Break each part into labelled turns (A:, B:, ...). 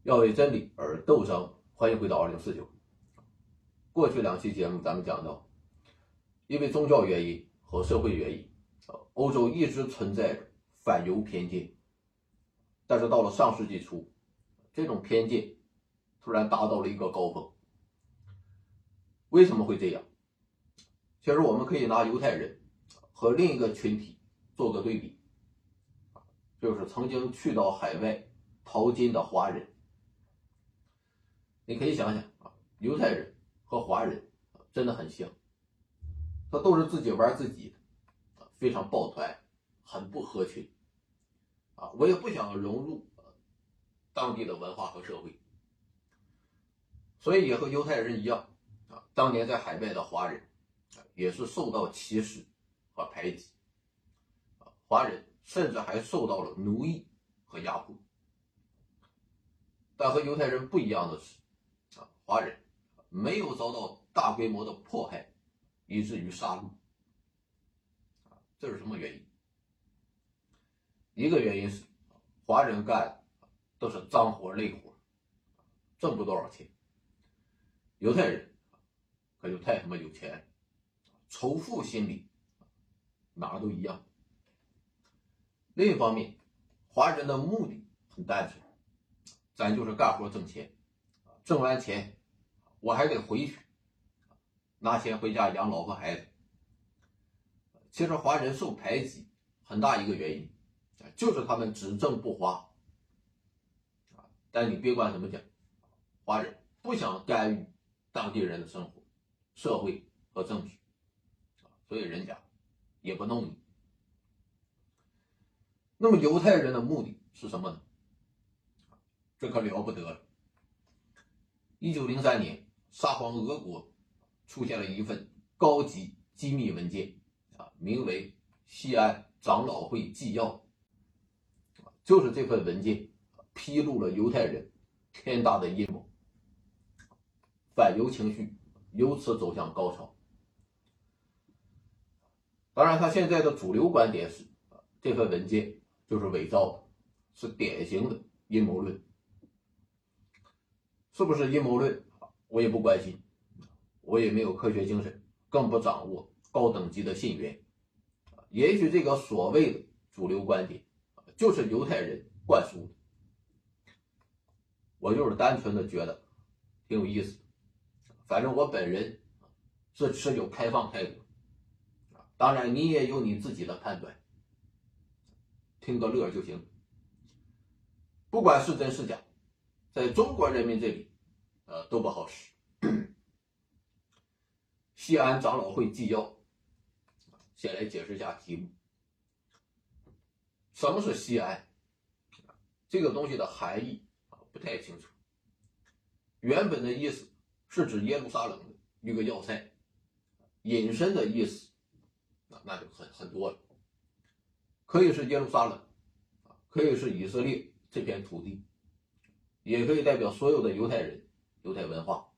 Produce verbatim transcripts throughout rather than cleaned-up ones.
A: 要为真理而斗争。欢迎回到二零四九。过去两期节目咱们讲到，因为宗教原因和社会原因，欧洲一直存在着反犹偏见，但是到了上世纪初，这种偏见突然达到了一个高峰。为什么会这样？其实我们可以拿犹太人和另一个群体做个对比，就是曾经去到海外淘金的华人。你可以想想啊，犹太人和华人真的很像，他都是自己玩自己的，非常抱团，很不合群啊。我也不想融入当地的文化和社会，所以也和犹太人一样啊，当年在海外的华人也是受到歧视和排挤，华人甚至还受到了奴役和压迫。但和犹太人不一样的是，啊，华人没有遭到大规模的迫害，以至于杀戮。这是什么原因？一个原因是华人干都是脏活累活，挣不多少钱。犹太人可就太他妈有钱，仇富心理哪儿都一样。另一方面，华人的目的很单纯，咱就是干活挣钱，挣完钱我还得回去拿钱回家养老婆孩子。其实华人受排挤很大一个原因就是他们只挣不花，但你别管怎么讲，华人不想干预当地人的生活、社会和政治，所以人家也不弄你。那么犹太人的目的是什么呢？这可了不得了。一九零三年，沙皇俄国出现了一份高级机密文件啊，名为《西安长老会纪要》。就是这份文件披露了犹太人天大的阴谋，反犹情绪由此走向高潮。当然，他现在的主流观点是，这份文件就是伪造的，是典型的阴谋论。是不是阴谋论，我也不关心，我也没有科学精神，更不掌握高等级的信源。也许这个所谓的主流观点就是犹太人灌输的，我就是单纯的觉得挺有意思的。反正我本人是持有开放态度，当然你也有你自己的判断，听个乐就行。不管是真是假，在中国人民这里呃都不好使。西安长老会纪要，先来解释一下题目。什么是西安？这个东西的含义不太清楚。原本的意思是指耶路撒冷的一个要塞，引申的意思那就很很多了，可以是耶路撒冷，可以是以色列这片土地，也可以代表所有的犹太人、犹太文化。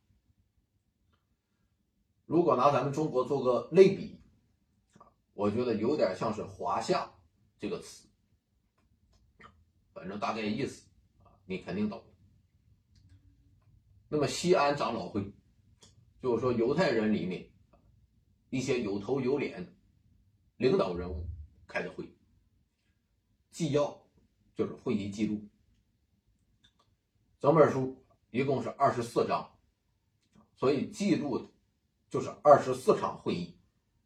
A: 如果拿咱们中国做个类比，我觉得有点像是华夏这个词，反正大概意思你肯定懂。那么西安长老会就是说犹太人里面一些有头有脸的领导人物开的会，纪要就是会议记录。整本书一共是二十四章，所以记录的就是二十四场会议。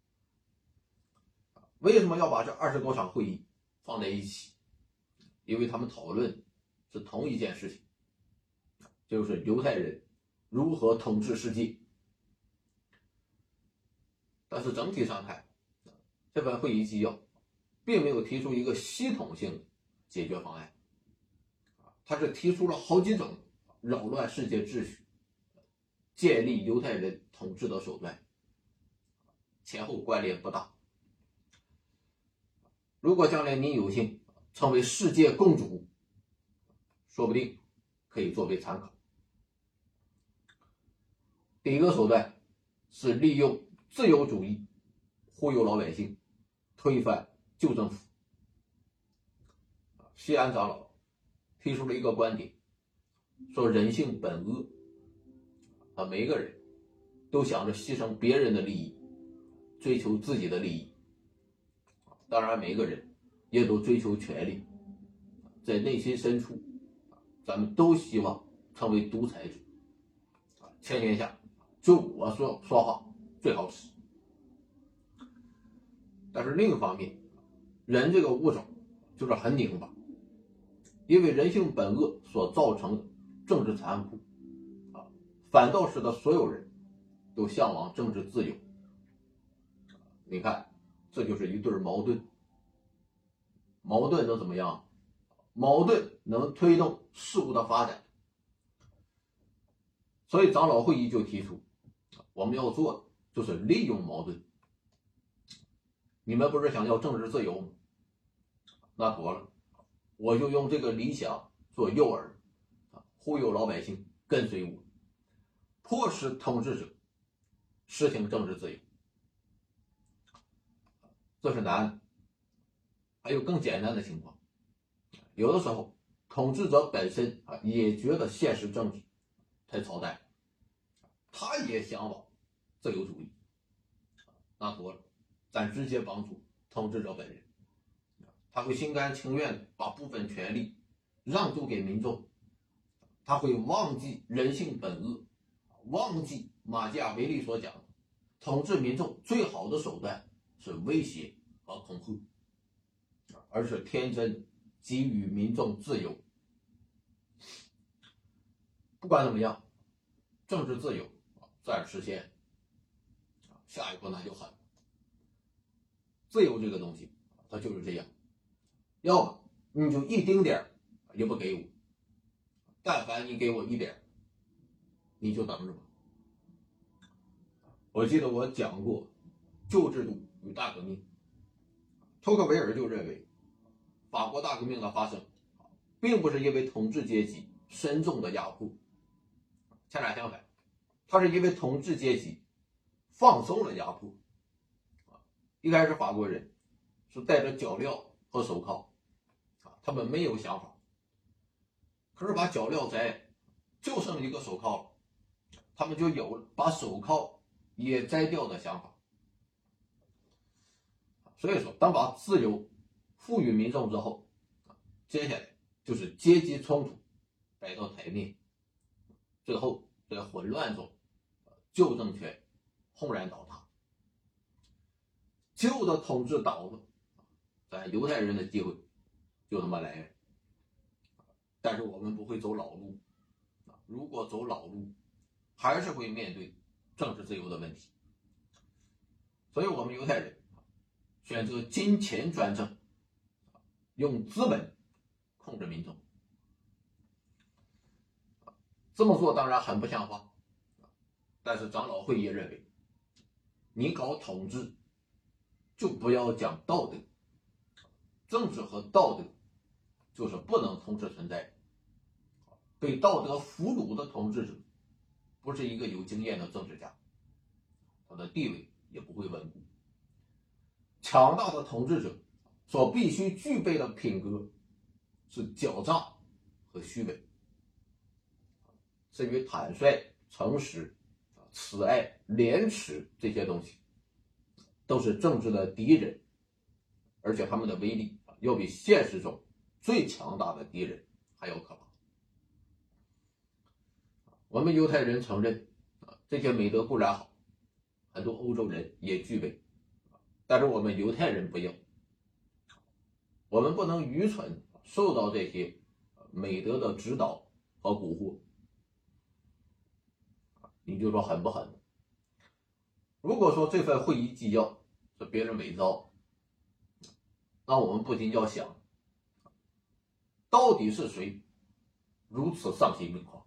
A: 为什么要把这二十多场会议放在一起？因为他们讨论是同一件事情，就是犹太人如何统治世界。但是整体上看，这份会议纪要并没有提出一个系统性的解决方案，它是提出了好几种扰乱世界秩序、建立犹太人统治的手段，前后关联不大。如果将来你有幸成为世界共主，说不定可以作为参考。第一个手段是利用自由主义忽悠老百姓，推翻旧政府。西安长老提出了一个观点， 说人性本恶啊，每个人都想着牺牲别人的利益，追求自己的利益。当然，每个人也都追求权力，在内心深处，咱们都希望成为独裁者，全天下就我说说话最好使。但是另一方面，人这个物种就是很拧巴，因为人性本恶所造成的政治残酷啊，反倒使得所有人都向往政治自由。你看，这就是一对矛盾。矛盾能怎么样？矛盾能推动事物的发展。所以长老会议就提出，我们要做的就是利用矛盾。你们不是想要政治自由吗？那妥了，我就用这个理想做诱饵，忽悠老百姓跟随我，迫使统治者实行政治自由。这是难的。还有更简单的情况，有的时候统治者本身啊也觉得现实政治太操蛋，他也向往自由主义。那妥了，咱直接帮助统治者本人，他会心甘情愿地把部分权利让渡给民众，他会忘记人性本恶，忘记马基雅维利所讲的统治民众最好的手段是威胁和恐吓，而是天真给予民众自由。不管怎么样，政治自由自然实现，下一步那就狠。自由这个东西它就是这样，要么你就一丁点也不给我，但凡你给我一点，你就等着吧。我记得我讲过旧制度与大革命，托克维尔就认为法国大革命的发生并不是因为统治阶级深重的压迫，恰恰相反，它是因为统治阶级放松了压迫。一开始法国人是带着脚镣和手铐，他们没有想法，可是把脚镣摘，就剩一个手铐了，他们就有了把手铐也摘掉的想法。所以说，当把自由赋予民众之后，接下来就是阶级冲突摆到台面，最后在混乱中，旧政权轰然倒塌。旧的统治倒了，咱犹太人的机会就这么来了。但是我们不会走老路，如果走老路，还是会面对政治自由的问题。所以我们犹太人选择金钱专政，用资本控制民众。这么做当然很不像话，但是长老会也认为，你搞统治就不要讲道德，政治和道德就是不能同时存在。被道德俘虏的统治者不是一个有经验的政治家，他的地位也不会稳固。强大的统治者所必须具备的品格是狡诈和虚伪。至于坦率、诚实、慈爱、廉耻这些东西，都是政治的敌人，而且他们的威力要比现实中最强大的敌人还要可怕。我们犹太人承认这些美德固然好，很多欧洲人也具备，但是我们犹太人不要。我们不能愚蠢受到这些美德的指导和蛊惑。你就说狠不狠？如果说这份会议纪要是别人伪造，那我们不禁要想，到底是谁如此丧心病狂？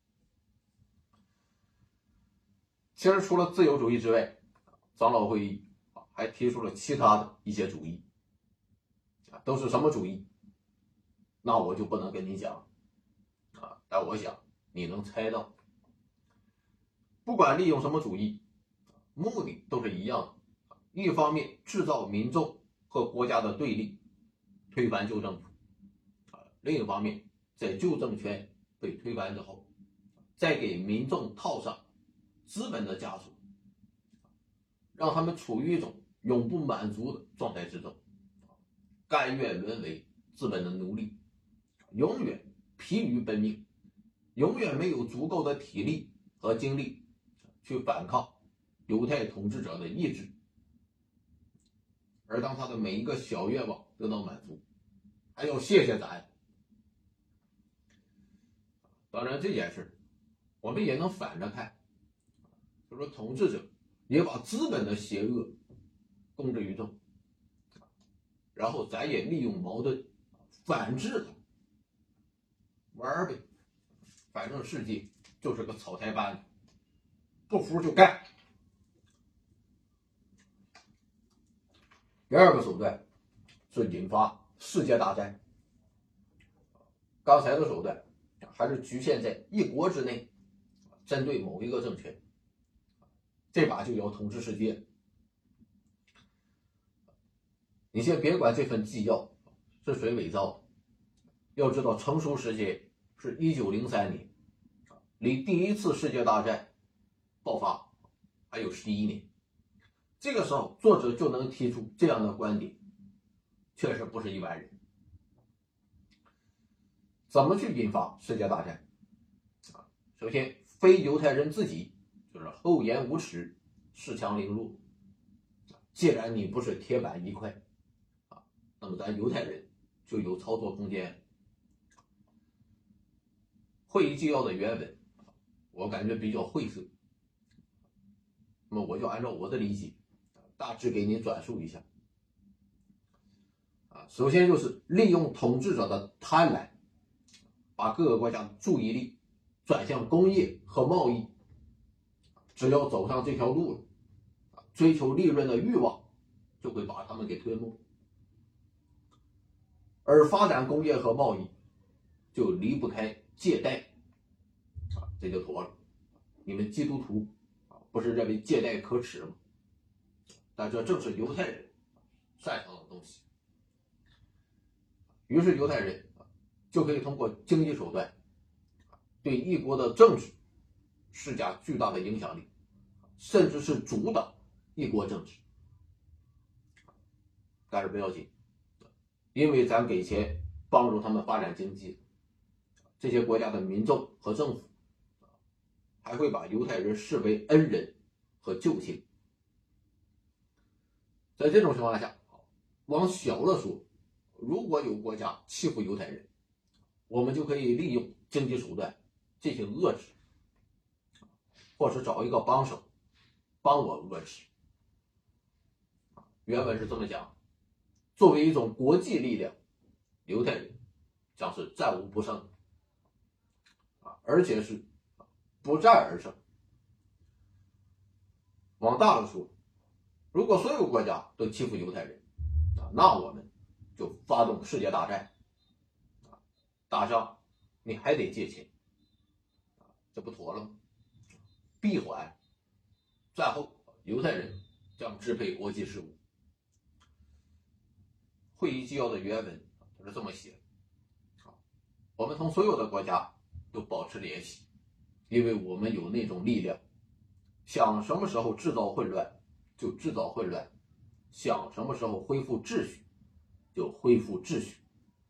A: 其实除了自由主义之外，长老会议还提出了其他的一些主义，都是什么主义？那我就不能跟你讲啊，但我想你能猜到。不管利用什么主义，目的都是一样的，一方面制造民众和国家的对立，推翻旧政府；另一方面在旧政权被推翻之后，再给民众套上资本的枷锁，让他们处于一种永不满足的状态之中，甘愿沦为资本的奴隶，永远疲于奔命，永远没有足够的体力和精力去反抗犹太统治者的意志。而当他的每一个小愿望得到满足，还要谢谢咱。当然这件事我们也能反着看，就说统治者也把资本的邪恶公之于众，然后咱也利用矛盾反制它，玩呗，反正世界就是个草台班子，不服就干。第二个手段是引发世界大战。刚才的手段还是局限在一国之内，针对某一个政权，这把就要统治世界。你先别管这份纪要是谁伪造的，要知道成熟时间是一九零三年，离第一次世界大战爆发还有十一年。这个时候作者就能提出这样的观点，确实不是一般人。怎么去引发世界大战？首先，非犹太人自己就是厚颜无耻、恃强凌弱。既然你不是铁板一块，那么咱犹太人就有操作空间。会议纪要的原文我感觉比较晦涩，那么我就按照我的理解大致给你转述一下。首先就是利用统治者的贪婪，把各个国家的注意力转向工业和贸易，只要走上这条路了，追求利润的欲望就会把他们给吞没。而发展工业和贸易就离不开借贷，这就妥了。你们基督徒不是认为借贷可耻吗？但这正是犹太人擅长的东西。于是犹太人就可以通过经济手段对一国的政治施加巨大的影响力，甚至是主导一国政治。但是不要紧，因为咱给钱帮助他们发展经济，这些国家的民众和政府还会把犹太人视为恩人和救星。在这种情况下，往小了说，如果有国家欺负犹太人，我们就可以利用经济手段进行遏制，或是找一个帮手帮我遏制。原文是这么讲，作为一种国际力量，犹太人将是战无不胜，而且是不战而胜。往大了说，如果所有国家都欺负犹太人，那我们就发动世界大战。打仗你还得借钱，这不妥了吗？闭环，战后犹太人将支配国际事务。会议纪要的原文是这么写的：我们同所有的国家都保持联系，因为我们有那种力量，想什么时候制造混乱就制造混乱，想什么时候恢复秩序就恢复秩序。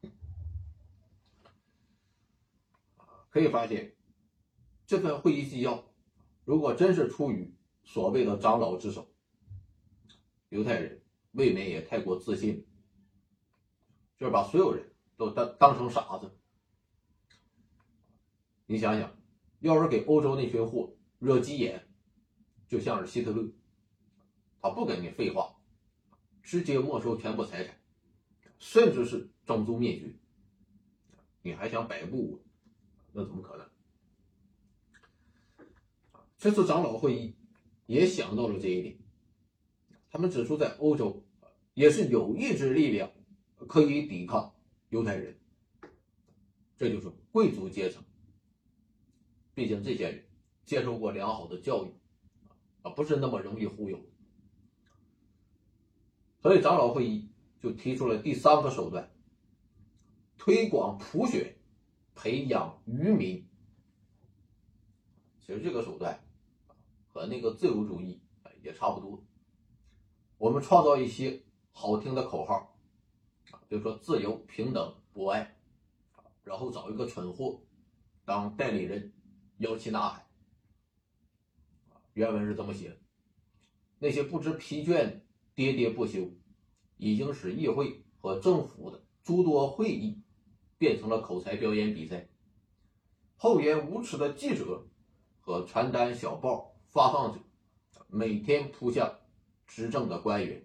A: 可以发现，这份会议纪要如果真是出于所谓的长老之手，犹太人未免也太过自信，就是把所有人都当当成傻子。你想想，要是给欧洲那群货惹急眼，就像是希特勒，他不跟你废话，直接没收全部财产，甚至是种族灭绝，你还想摆布，那怎么可能？这次长老会议也想到了这一点，他们指出在欧洲也是有一支力量可以抵抗犹太人，这就是贵族阶层。毕竟这些人接受过良好的教育，不是那么容易忽悠。所以长老会议就提出了第三个手段，推广普选， 培养愚民。其实这个手段和那个自由主义也差不多。我们创造一些好听的口号，比如说自由、平等、博爱，然后找一个蠢货当代理人，摇旗呐喊。原文是这么写的：那些不知疲倦、喋喋不休，已经使议会和政府的诸多会议变成了口才表演比赛。厚颜无耻的记者和传单小报发放者每天扑向执政的官员。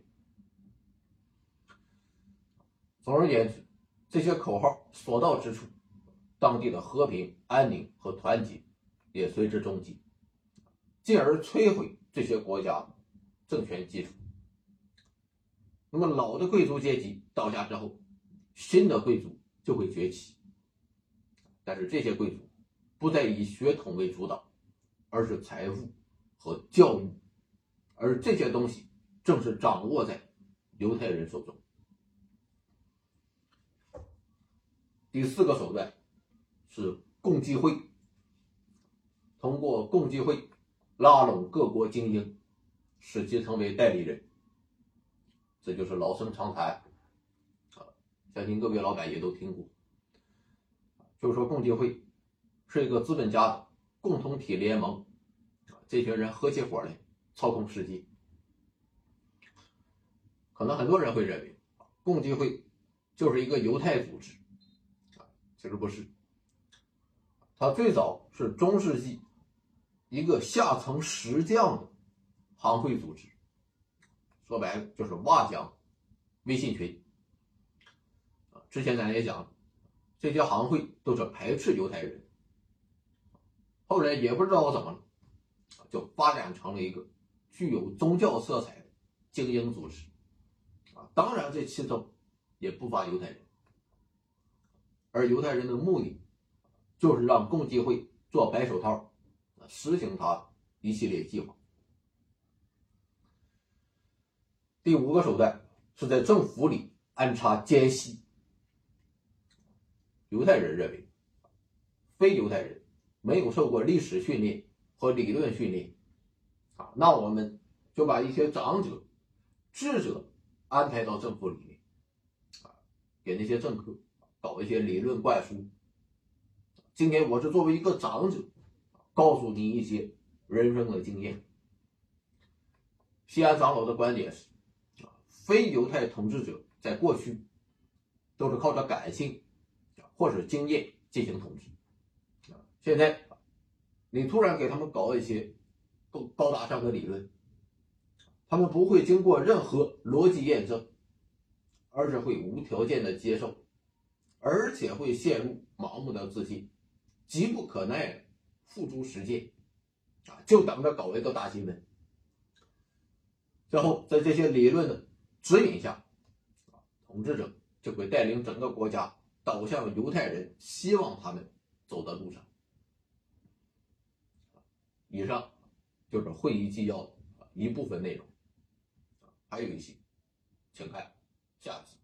A: 总而言之，这些口号所到之处，当地的和平、安宁和团结也随之终结，进而摧毁这些国家的政权基础。那么老的贵族阶级倒下之后，新的贵族就会崛起，但是这些贵族不再以血统为主导，而是财富和教育，而这些东西正是掌握在犹太人手中。第四个手段是共济会，通过共济会拉拢各国精英，使其成为代理人。这就是老生常谈，相信各位老板也都听过。就是说共济会是一个资本家的共同体联盟，这群人合起伙来操控世界。可能很多人会认为共济会就是一个犹太组织，其实不是。它最早是中世纪一个下层石匠的行会组织，说白了就是瓦匠微信群。之前咱也讲，这些行会都是排斥犹太人，后来也不知道怎么了，就发展成了一个具有宗教色彩的精英组织。当然这其中也不乏犹太人，而犹太人的目的就是让共济会做白手套，实行他一系列计划。第五个手段是在政府里安插奸细。犹太人认为，非犹太人没有受过历史训练和理论训练，啊，那我们就把一些长者、智者安排到政府里面，啊，给那些政客搞一些理论灌输。今天我是作为一个长者，告诉你一些人生的经验。西安长老的观点是，非犹太统治者在过去都是靠着感性或者经验进行统治，现在你突然给他们搞一些高大上的理论，他们不会经过任何逻辑验证，而是会无条件的接受，而且会陷入盲目的自信，急不可耐的付诸实践，就等着搞一个大新闻。然后在这些理论的指引下，统治者就会带领整个国家导向犹太人希望他们走的路上。以上就是会议纪要的一部分内容，还有一些请看下集。